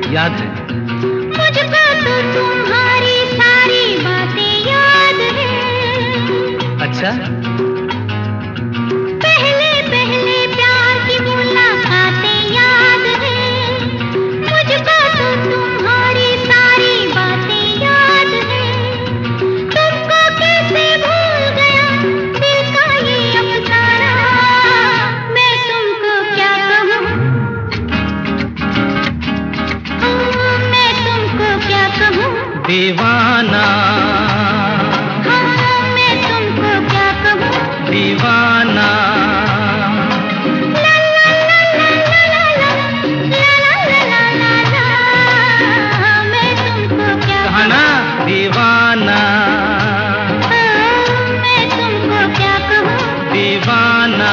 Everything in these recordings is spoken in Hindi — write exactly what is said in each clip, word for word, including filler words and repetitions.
याद है। मुझको तो तुम्हारी सारी बातें याद है। अच्छा, पहले पहले प्यार की मुलाकातें याद है। मुझको तो तुम्हारी सारी बातें याद है। तुमको कैसे भूल गया दिल का ये अफसाना, मैं तुमको क्या कहूँ, मैं तुमको क्या कहूँ दीवाना, हाँ मैं तुमको क्या कहूँ दीवाना। ला ला ला ला ला ला ला ला ला ला, मैं तुमको क्या कहा ना दीवाना, मैं तुमको क्या कहूँ दीवाना।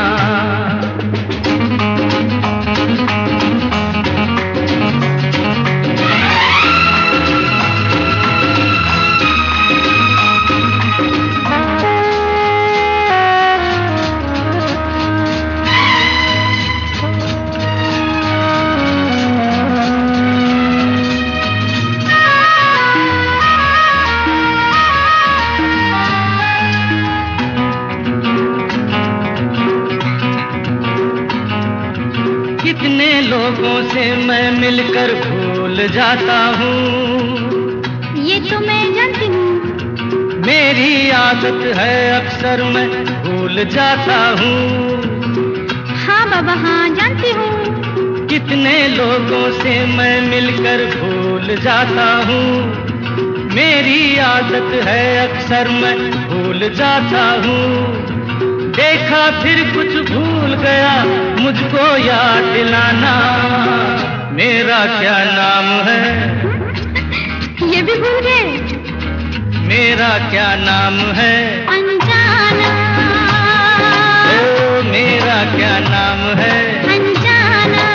कितने लोगों से मैं मिलकर भूल जाता हूँ, ये तो मैं जानती हूँ। मेरी आदत है अक्सर मैं भूल जाता हूँ। हाँ बाबा हाँ जानती हूँ। कितने लोगों से मैं मिलकर भूल जाता हूँ, मेरी आदत है अक्सर मैं भूल जाता हूँ। देखा फिर कुछ भूल गया, मुझको याद दिलाना, मेरा क्या नाम है, ये भी भूल गए। मेरा क्या नाम है, अनजाना, ओ मेरा क्या नाम है, अनजाना।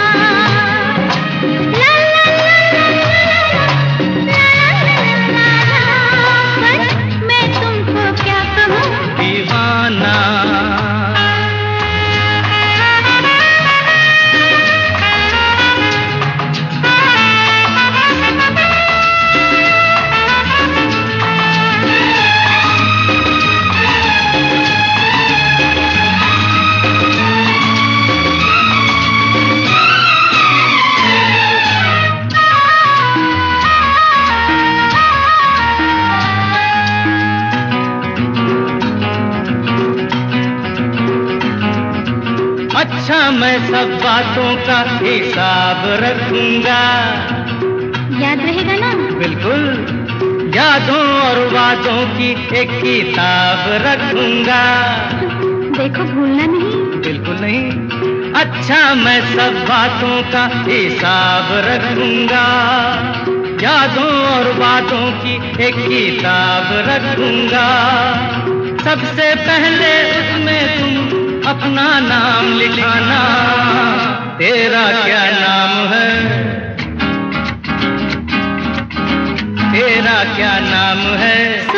ला ला ला ला ला ला ला ला, बस मैं तुमको क्या कहूँ दीवाना। अच्छा मैं सब बातों का हिसाब रखूंगा, याद रहेगा ना। बिल्कुल, यादों और वादों की एक किताब रखूंगा, देखो भूलना नहीं। बिल्कुल नहीं। अच्छा मैं सब बातों का हिसाब रखूंगा, यादों और वादों की एक किताब रखूंगा। सबसे पहले उसमें तुम अपना नाम लिखाना, तेरा क्या नाम है, तेरा क्या नाम है।